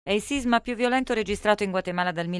È il sisma più violento registrato in Guatemala dal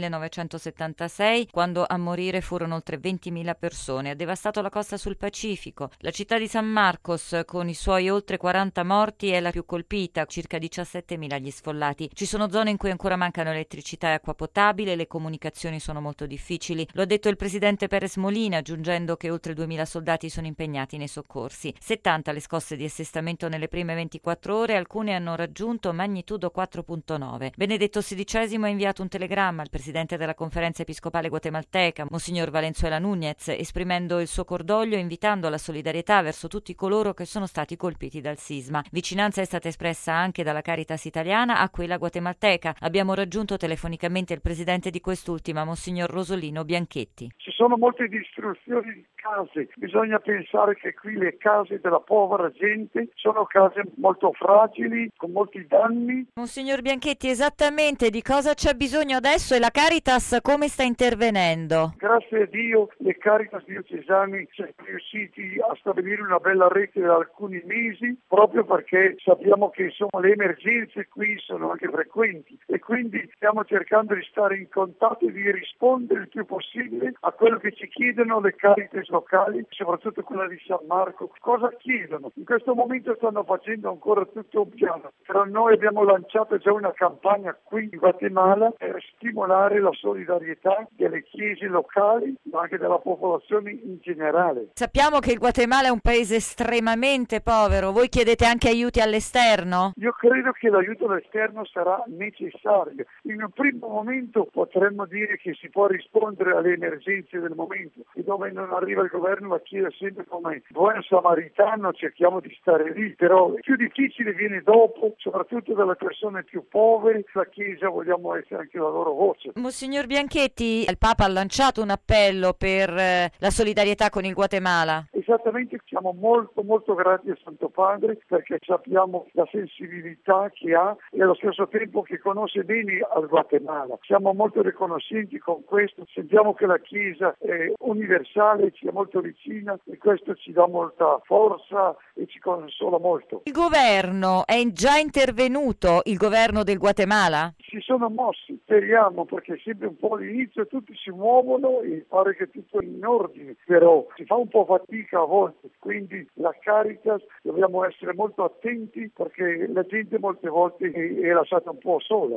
1976, quando a morire furono oltre 20.000 persone. Ha devastato la costa sul Pacifico. La città di San Marcos, con i suoi oltre 40 morti, è la più colpita, circa 17.000 gli sfollati. Ci sono zone in cui ancora mancano elettricità e acqua potabile, le comunicazioni sono molto difficili. Lo ha detto il presidente Pérez Molina, aggiungendo che oltre 2.000 soldati sono impegnati nei soccorsi. 70 le scosse di assestamento nelle prime 24 ore, alcune hanno raggiunto magnitudo 4.9. Benedetto XVI ha inviato un telegramma al presidente della Conferenza Episcopale Guatemalteca, Monsignor Valenzuela Núñez, esprimendo il suo cordoglio e invitando alla solidarietà verso tutti coloro che sono stati colpiti dal sisma. Vicinanza è stata espressa anche dalla Caritas italiana a quella guatemalteca. Abbiamo raggiunto telefonicamente il presidente di quest'ultima, Monsignor Rosolino Bianchetti. Ci sono molte distruzioni di case, bisogna pensare che qui le case della povera gente sono case molto fragili, con molti danni. Monsignor Bianchetti, esattamente di cosa c'è bisogno adesso e la Caritas come sta intervenendo? Grazie a Dio le Caritas diocesani sono riusciti a stabilire una bella rete da alcuni mesi, proprio perché sappiamo che insomma le emergenze qui sono anche frequenti e quindi stiamo cercando di stare in contatto e di rispondere il più possibile a quello che ci chiedono le Caritas locali, soprattutto quella di San Marco. Cosa chiedono? In questo momento stanno facendo ancora tutto un piano, però noi abbiamo lanciato già una campagna qui in Guatemala per stimolare la solidarietà delle chiese locali ma anche della popolazione in generale. Sappiamo che il Guatemala è un paese estremamente povero, voi chiedete anche aiuti all'esterno? Io credo che l'aiuto all'esterno sarà necessario. In un primo momento potremmo dire che si può rispondere alle emergenze del momento e dove non arriva il governo la Chiesa sempre come buon samaritano cerchiamo di stare lì, però più difficile viene dopo, soprattutto dalle persone più povere. La Chiesa vogliamo essere anche la loro voce. Monsignor Bianchetti, il Papa ha lanciato un appello per la solidarietà con il Guatemala. Esattamente, siamo molto grati al Santo Padre perché sappiamo la sensibilità che ha e allo stesso tempo che conosce bene il Guatemala. Siamo molto riconoscenti con questo, sentiamo che la Chiesa è universale, ci è molto vicina e questo ci dà molta forza e ci consola molto. Il governo è già intervenuto, il governo del Guatemala? Si sono mossi, speriamo, perché sempre un po' all'inizio tutti si muovono e pare che tutto è in ordine, però si fa un po' fatica a volte, quindi la Caritas dobbiamo essere molto attenti perché la gente molte volte è lasciata un po' sola.